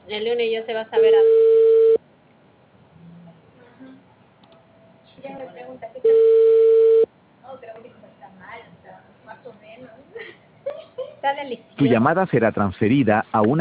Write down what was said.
El lunes ya se va a saber. Ya me pregunta qué tal. No, pero está mal, o sea, más o menos. Está delicioso. Tu llamada será transferida a una